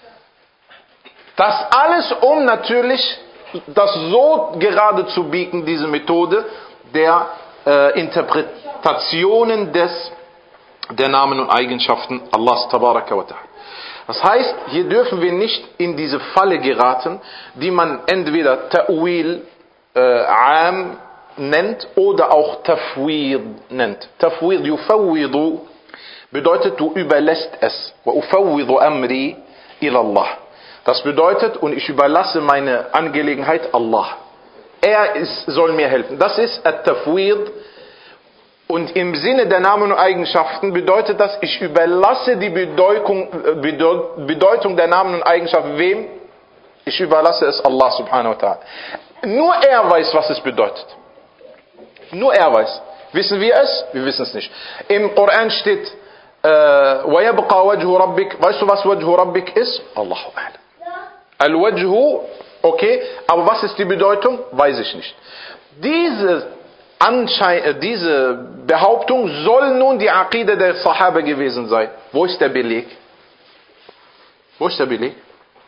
Das alles, um natürlich das so gerade zu biegen, diese Methode der äh, Interpretationen des, der Namen und Eigenschaften Allahs tabaraka wa ta'ala. Das heißt, hier dürfen wir nicht in diese Falle geraten, die man entweder Ta'wil äh, Am nennt oder auch Tafwid nennt. Tafwid yufawwidu bedeutet, du überlässt es. Wa ufawwidu amri ila Allah. Das bedeutet, und ich überlasse meine Angelegenheit Allah. Er ist, soll mir helfen. Das ist At-Tafwid. Und im Sinne der Namen und Eigenschaften bedeutet das, ich überlasse die Bedeutung, Bedeutung der Namen und Eigenschaften wem? Ich überlasse es Allah subhanahu wa ta'ala. Nur er weiß, was es bedeutet. Nur er weiß. Wissen wir es? Wir wissen es nicht. Im Koran steht, وَيَبْقَى وَجْهُ رَبِّكَ. Weißt du, was Wajhu Rabbik ist? Allahu a'lam. Al-Wajhu, okay, aber was ist die Bedeutung? Weiß ich nicht. Diese, Anschein, diese Behauptung soll nun die Aqida der Sahaba gewesen sein. Wo ist der Beleg? Wo ist der Beleg?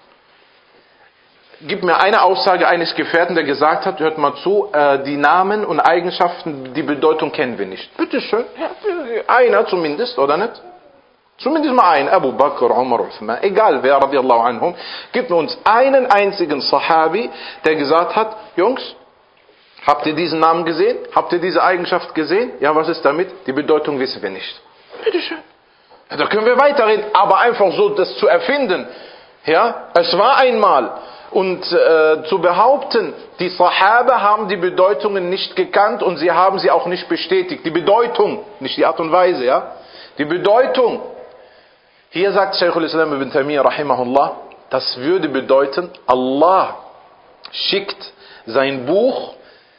Gib mir eine Aussage eines Gefährten, der gesagt hat, hört mal zu, äh, die Namen und Eigenschaften, die Bedeutung kennen wir nicht. Bitte schön, ja, einer zumindest, oder nicht? Zumindest mal einen, Abu Bakr, Umar, Uthman, egal wer, radiallahu anhum. Gib mir uns einen einzigen Sahabi, der gesagt hat, Jungs, habt ihr diesen Namen gesehen? Habt ihr diese Eigenschaft gesehen? Ja, was ist damit? Die Bedeutung wissen wir nicht. Bitte schön. Ja, da können wir weiterreden, aber einfach so das zu erfinden, ja, es war einmal. Und äh, zu behaupten, die Sahaba haben die Bedeutungen nicht gekannt und sie haben sie auch nicht bestätigt. Die Bedeutung, nicht die Art und Weise, ja. Die Bedeutung. Hier sagt Shaykh al-Islam ibn Taymiyyah rahimahullah, das würde bedeuten, Allah schickt sein Buch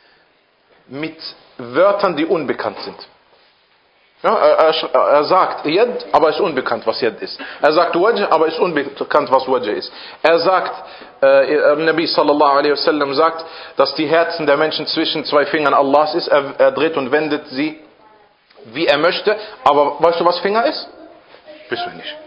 mit Wörtern, die unbekannt sind. Ja, er, er sagt Yad, aber ist unbekannt, was Yad ist. Er sagt Wajh, aber ist unbekannt, was Wajh ist. Er sagt, äh, Nabi sallallahu alaihi wasallam sagt, dass die Herzen der Menschen zwischen zwei Fingern Allahs ist. Er, er dreht und wendet sie, wie er möchte. Aber weißt du, was Finger ist? Wissen wir nicht.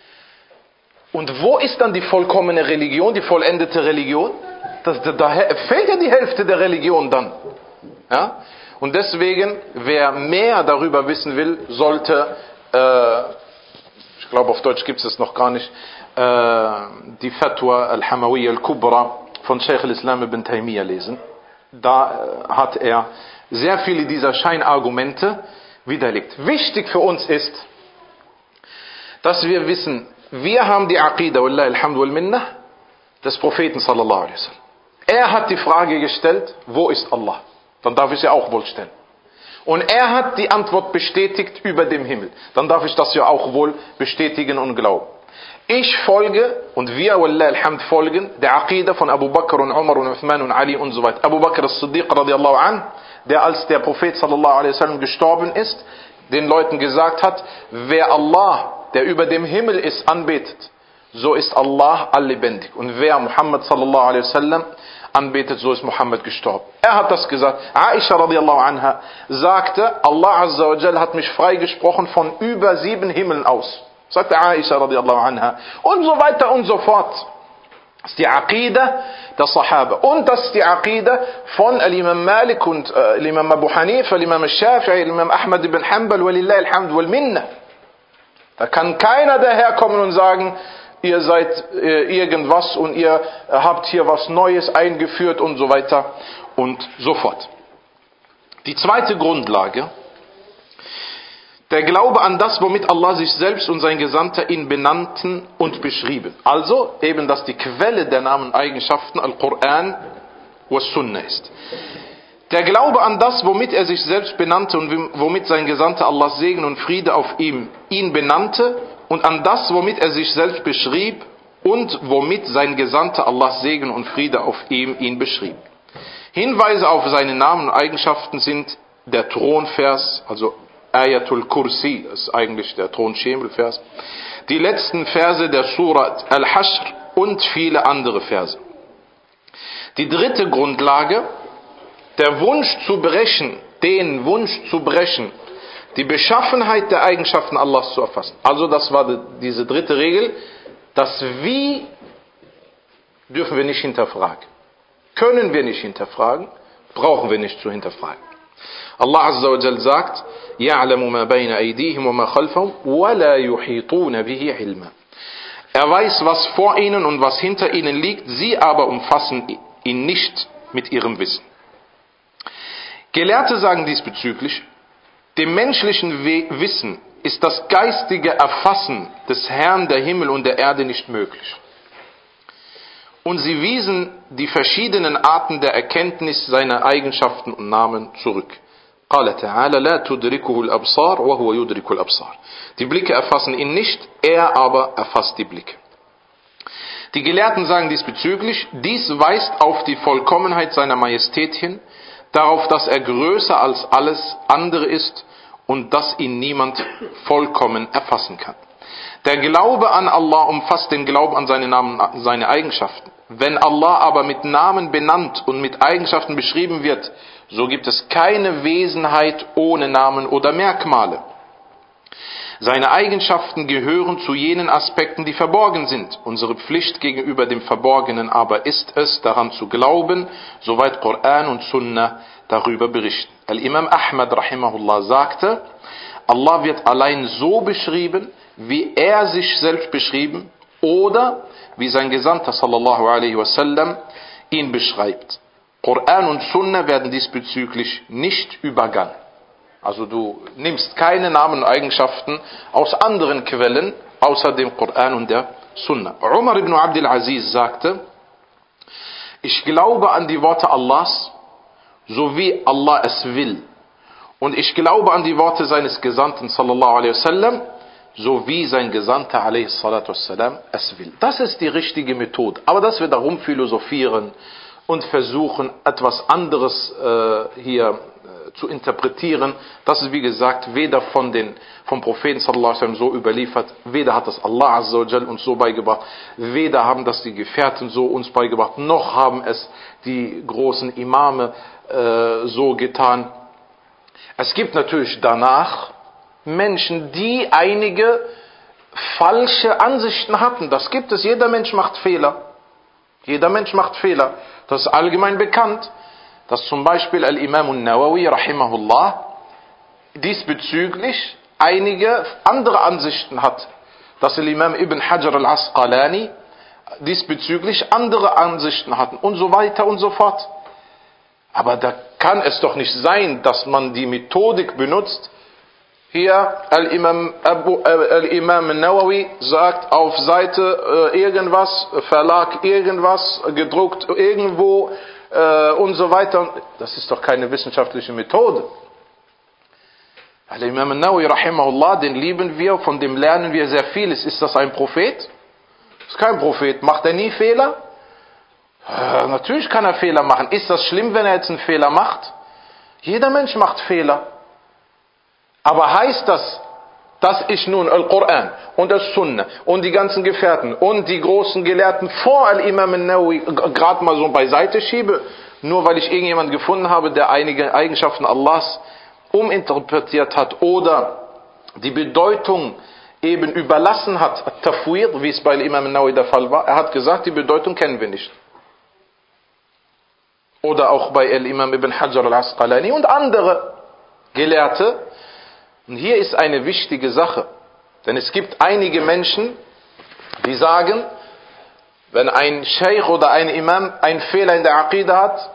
Und wo ist dann die vollkommene Religion, die vollendete Religion? Das, da, da fehlt ja die Hälfte der Religion dann. Ja? Und deswegen, wer mehr darüber wissen will, sollte, äh, ich glaube auf Deutsch gibt es es noch gar nicht, äh, die Fatwa al-Hamawiyya al-Kubra von Shaykh al-Islam ibn Taymiyyah lesen. Da äh, hat er sehr viele dieser Scheinargumente widerlegt. Wichtig für uns ist, dass wir wissen, wir haben die Aqida, wallahi alhamdu wal minnah, des Propheten sallallahu alaihi wasallam. Er hat die Frage gestellt, wo ist Allah? Dann darf ich sie auch wohl stellen. Und er hat die Antwort bestätigt über dem Himmel. Dann darf ich das ja auch wohl bestätigen und glauben. Ich folge, und wir, wallah alhamd, folgen der Aqida von Abu Bakr und Umar und Uthman und Ali und so weiter. Abu Bakr as-Siddiq radiallahu an, der als der Prophet sallallahu alaihi wasallam gestorben ist, den Leuten gesagt hat, wer Allah, der über dem Himmel ist, anbetet, so ist Allah alllebendig. Und wer Muhammad sallallahu alaihi wasallam anbetet, so ist Muhammad gestorben. Er hat das gesagt. Aisha radiallahu anha sagte, Allah azza wa jal hat mich freigesprochen von über sieben Himmeln aus. Sagte Aisha radiallahu anha. Und so weiter und so fort. Das ist die Aqida der Sahaba. Und das ist die Aqida von Al-Imam Malik und äh, Al-Imam Abu Hanifa, Al-Imam Al-Shafi'i, Al-Imam Ahmad ibn Hanbal, walillahi alhamd wal minna. Da kann keiner daherkommen und sagen, ihr seid äh, irgendwas und ihr äh, habt hier was Neues eingeführt und so weiter und so fort. Die zweite Grundlage, der Glaube an das, womit Allah sich selbst und sein Gesandter ihn benannten und beschrieben. Also eben, dass die Quelle der Namen und Eigenschaften Al-Quran was Sunnah ist. Der Glaube an das, womit er sich selbst benannte und womit sein Gesandter Allahs Segen und Friede auf ihm ihn benannte, und an das, womit er sich selbst beschrieb und womit sein Gesandter Allahs Segen und Friede auf ihm ihn beschrieb. Hinweise auf seine Namen und Eigenschaften sind der Thronvers, also Ayatul Kursi, das ist eigentlich der Thronschemelvers, die letzten Verse der Surat Al-Hashr und viele andere Verse. Die dritte Grundlage, der Wunsch zu brechen, den Wunsch zu brechen, die Beschaffenheit der Eigenschaften Allahs zu erfassen. Also das war die, diese dritte Regel. Das Wie dürfen wir nicht hinterfragen. Können wir nicht hinterfragen, brauchen wir nicht zu hinterfragen. Allah Azza wa Jal sagt, يَعْلَمُ مَا بَيْنَ أَيْدِيهِمْ وَمَا خَلْفَهُمْ وَلَا يُحِيطُونَ بِهِ عِلْمًا. Er weiß, was vor ihnen und was hinter ihnen liegt, sie aber umfassen ihn nicht mit ihrem Wissen. Gelehrte sagen diesbezüglich, dem menschlichen Wissen ist das geistige Erfassen des Herrn der Himmel und der Erde nicht möglich. Und sie wiesen die verschiedenen Arten der Erkenntnis seiner Eigenschaften und Namen zurück. قال تعالى لا تدركه الأبصار وهو يدرك الأبصار. Die Blicke erfassen ihn nicht, er aber erfasst die Blicke. Die Gelehrten sagen diesbezüglich, dies weist auf die Vollkommenheit seiner Majestät hin, darauf, dass er größer als alles andere ist und dass ihn niemand vollkommen erfassen kann. Der Glaube an Allah umfasst den Glauben an seine Namen, seine Eigenschaften. Wenn Allah aber mit Namen benannt und mit Eigenschaften beschrieben wird, so gibt es keine Wesenheit ohne Namen oder Merkmale. Seine Eigenschaften gehören zu jenen Aspekten, die verborgen sind. Unsere Pflicht gegenüber dem Verborgenen aber ist es, daran zu glauben, soweit Koran und Sunna darüber berichten. Al-Imam Ahmad rahimahullah sagte, Allah wird allein so beschrieben, wie er sich selbst beschrieben oder wie sein Gesandter sallallahu alaihi wasallam ihn beschreibt. Koran und Sunna werden diesbezüglich nicht übergangen. Also du nimmst keine Namen und Eigenschaften aus anderen Quellen, außer dem Koran und der Sunna. Umar ibn Abdul Aziz sagte, ich glaube an die Worte Allahs, so wie Allah es will. Und ich glaube an die Worte seines Gesandten sallallahu alaihi wasallam, so wie sein Gesandter alaihi salatu wassalam es will. Das ist die richtige Methode. Aber dass wir darum philosophieren und versuchen, etwas anderes äh, hier äh, zu interpretieren, das ist wie gesagt weder von den, vom Propheten sallallahu alaihi wasallam so überliefert, weder hat das Allah azza wa jal uns so beigebracht, weder haben das die Gefährten so uns beigebracht, noch haben es die großen Imame äh, so getan. Es gibt natürlich danach Menschen, die einige falsche Ansichten hatten. Das gibt es. Jeder Mensch macht Fehler. Jeder Mensch macht Fehler. Das ist allgemein bekannt, dass zum Beispiel Al-Imam al-Nawawi rahimahullah diesbezüglich einige andere Ansichten hat. Dass Al-Imam Ibn Hajar al-Asqalani diesbezüglich andere Ansichten hatten und so weiter und so fort. Aber da kann es doch nicht sein, dass man die Methodik benutzt. Hier Al-Imam Abu, äh, Al-Imam Nawawi sagt auf Seite äh, irgendwas, Verlag irgendwas, gedruckt irgendwo äh, und so weiter. Das ist doch keine wissenschaftliche Methode. Al-Imam Nawawi rahimahullah, den lieben wir, von dem lernen wir sehr vieles. Ist das ein Prophet? Das ist kein Prophet. Macht er nie Fehler? Äh, natürlich kann er Fehler machen. Ist das schlimm, wenn er jetzt einen Fehler macht? Jeder Mensch macht Fehler. Aber heißt das, dass ich nun Al-Quran und das Sunna und die ganzen Gefährten und die großen Gelehrten vor Al-Imam al-Nawawi gerade mal so beiseite schiebe, nur weil ich irgendjemanden gefunden habe, der einige Eigenschaften Allahs uminterpretiert hat oder die Bedeutung eben überlassen hat, Tafwid, wie es bei Al-Imam al-Nawawi der Fall war. Er hat gesagt, die Bedeutung kennen wir nicht. Oder auch bei Al-Imam Ibn Hajar al-Asqalani und andere Gelehrte. Und hier ist eine wichtige Sache, denn es gibt einige Menschen, die sagen, wenn ein Scheich oder ein Imam einen Fehler in der Aqida hat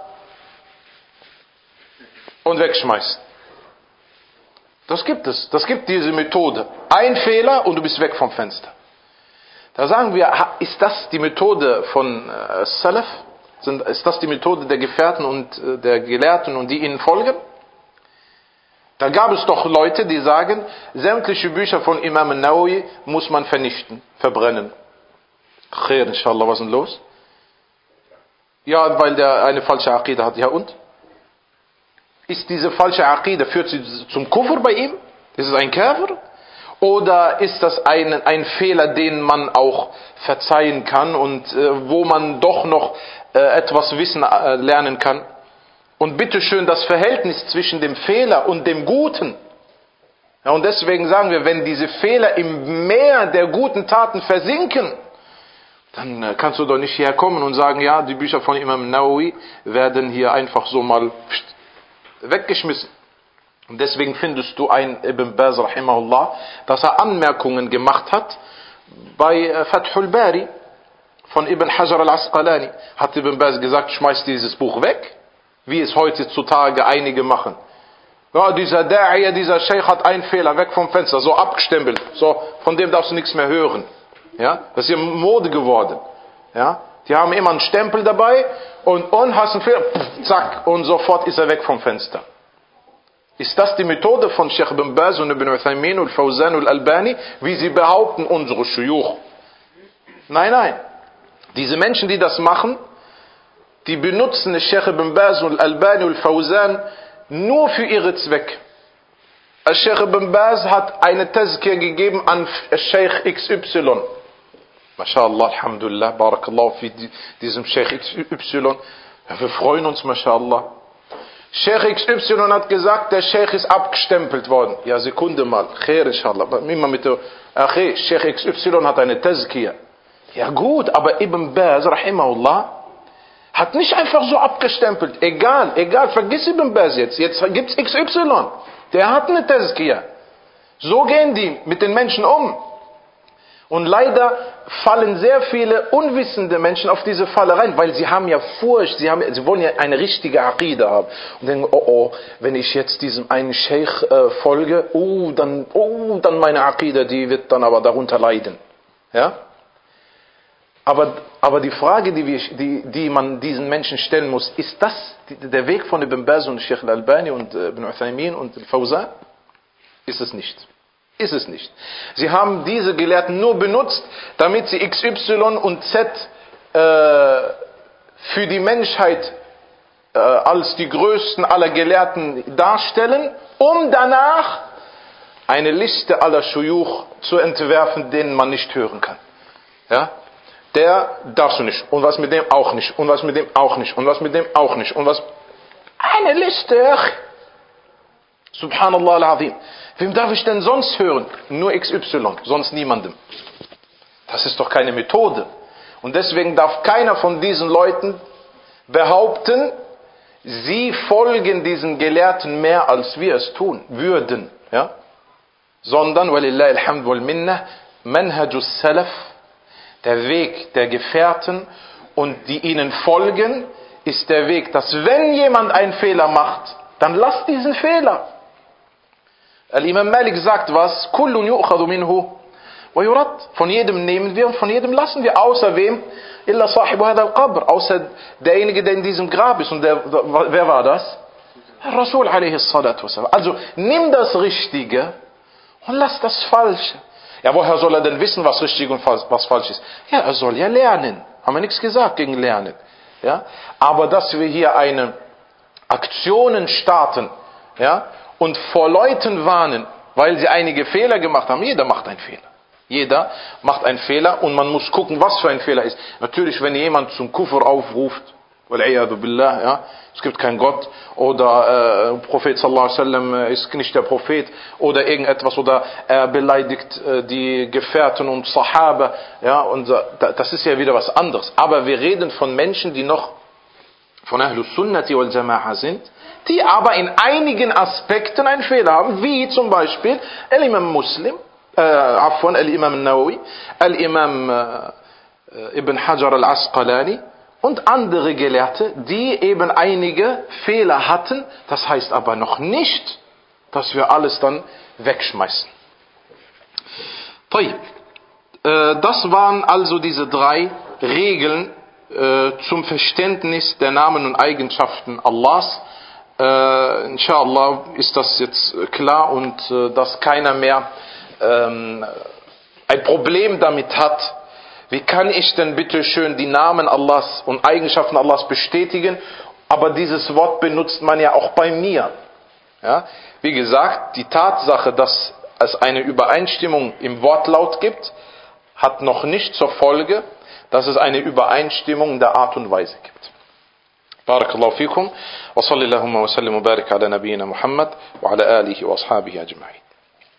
und wegschmeißt. Das gibt es, das gibt diese Methode. Ein Fehler und du bist weg vom Fenster. Da sagen wir, ist das die Methode von äh, Salaf? Ist das die Methode der Gefährten und äh, der Gelehrten und die ihnen folgen? Da gab es doch Leute, die sagen, sämtliche Bücher von Imam al-Nawawi muss man vernichten, verbrennen. Khair, inshallah, was ist denn los? Ja, weil der eine falsche Aqida hat. Ja und? Ist diese falsche Aqida, führt sie zum Kufr bei ihm? Ist es ein Kafir? Oder ist das ein, ein Fehler, den man auch verzeihen kann und äh, wo man doch noch äh, etwas Wissen äh, lernen kann? Und bitteschön, das Verhältnis zwischen dem Fehler und dem Guten. Ja, und deswegen sagen wir, wenn diese Fehler im Meer der guten Taten versinken, dann kannst du doch nicht herkommen und sagen, ja, die Bücher von Imam Nawawi werden hier einfach so mal weggeschmissen. Und deswegen findest du ein Ibn Baz rahimahullah, dass er Anmerkungen gemacht hat bei Fathul Bari von Ibn Hajar al-Asqalani. Hat Ibn Baz gesagt, schmeiß dieses Buch weg? Wie es heutzutage einige machen. Ja, dieser Da'iyah, dieser Sheikh hat einen Fehler, weg vom Fenster, so abgestempelt, so, von dem darfst du nichts mehr hören. Ja, das ist ja Mode geworden. Ja, die haben immer einen Stempel dabei und, und hast einen Fehler, pff, zack, und sofort ist er weg vom Fenster. Ist das die Methode von Sheikh Ibn Baz und Ibn Uthaymin und Fawzan und Albani, wie sie behaupten, unsere Shuyukh? Nein, nein. Diese Menschen, die das machen, die benutzen den Sheikh Ibn Baz und Al-Albani und Al-Fawzan nur für ihre Zwecke. Al-Sheikh Ibn Baz hat eine Tazkiyah gegeben an Sheikh X Y. MashaAllah, Alhamdulillah, Barakallahu für diesem Sheikh X Y. Ja, wir freuen uns, MashaAllah. Sheikh X Y hat gesagt, der Sheikh ist abgestempelt worden. Ja, Sekunde mal. Khair, inshallah. Immer mit der, okay, Sheikh X Y hat eine Tazkiyah. Ja gut, aber Ibn Baz, Rahimahullah, hat nicht einfach so abgestempelt. Egal, egal, vergiss Ibn Baz jetzt. Jetzt gibt's X Y. Der hat eine Tazkiyah. So gehen die mit den Menschen um. Und leider fallen sehr viele unwissende Menschen auf diese Falle rein, weil sie haben ja Furcht, sie, haben, sie wollen ja eine richtige Aqida haben. Und denken, oh oh, wenn ich jetzt diesem einen Sheikh äh, folge, oh dann, oh, dann meine Aqida, die wird dann aber darunter leiden. Ja? Aber, aber die Frage, die, wir, die, die man diesen Menschen stellen muss, ist das der Weg von Ibn Baz und Sheikh Al-Albani und äh, Ibn Uthaymin und Al-Fawzan? Ist es nicht. Ist es nicht. Sie haben diese Gelehrten nur benutzt, damit sie X Y und Z äh, für die Menschheit äh, als die größten aller Gelehrten darstellen, um danach eine Liste aller Shuyuch zu entwerfen, denen man nicht hören kann. Ja? Der darfst du nicht. Und was mit dem auch nicht. Und was mit dem auch nicht. Und was mit dem auch nicht. Und was... Eine Liste. Subhanallah al-Azim. Wem darf ich denn sonst hören? Nur X Y, sonst niemandem. Das ist doch keine Methode. Und deswegen darf keiner von diesen Leuten behaupten, sie folgen diesen Gelehrten mehr als wir es tun würden. Ja? Sondern, walillahi alhamd wal minna, manhajus salaf, der Weg der Gefährten und die ihnen folgen, ist der Weg, dass wenn jemand einen Fehler macht, dann lass diesen Fehler. Al-Imam Malik sagt was, kullun yu'khadhu minhu wa yurad. Von jedem nehmen wir und von jedem lassen wir, außer wem? Illa sahibu hadha al-qabr, außer derjenige, der in diesem Grab ist. Und der, wer war das? Rasul alayhi salatu wassalam. Also nimm das Richtige und lass das Falsche. Ja, woher soll er denn wissen, was richtig und was falsch ist? Ja, er soll ja lernen. Haben wir nichts gesagt gegen Lernen. Ja? Aber dass wir hier eine Aktionen starten, ja, und vor Leuten warnen, weil sie einige Fehler gemacht haben. Jeder macht einen Fehler. Jeder macht einen Fehler und man muss gucken, was für ein Fehler ist. Natürlich, wenn jemand zum Kufr aufruft, wal'iyadu billah, ja, es gibt keinen Gott, oder äh, Prophet sallallahu alaihi wasallam ist nicht der Prophet, oder irgendetwas, oder er beleidigt äh, die Gefährten und Sahaba, ja, und äh, das ist ja wieder was anderes. Aber wir reden von Menschen, die noch von Ahlus Sunnati wal Jama'a sind, die aber in einigen Aspekten einen Fehler haben, wie zum Beispiel Al-Imam Muslim, äh, Afwan, Al-Imam Nawawi, Al-Imam äh, Ibn Hajar al-Asqalani und andere Gelehrte, die eben einige Fehler hatten. Das heißt aber noch nicht, dass wir alles dann wegschmeißen. Äh, das waren also diese drei Regeln äh, zum Verständnis der Namen und Eigenschaften Allahs. Äh, inshallah ist das jetzt klar und äh, dass keiner mehr ähm, ein Problem damit hat. Wie kann ich denn bitte schön die Namen Allahs und Eigenschaften Allahs bestätigen? Aber dieses Wort benutzt man ja auch bei mir. Ja? Wie gesagt, die Tatsache, dass es eine Übereinstimmung im Wortlaut gibt, hat noch nicht zur Folge, dass es eine Übereinstimmung in der Art und Weise gibt. بارك الله فيكم وصلى اللهم وسلم وبارك على نبينا محمد وعلى آله وأصحابه أجمعين.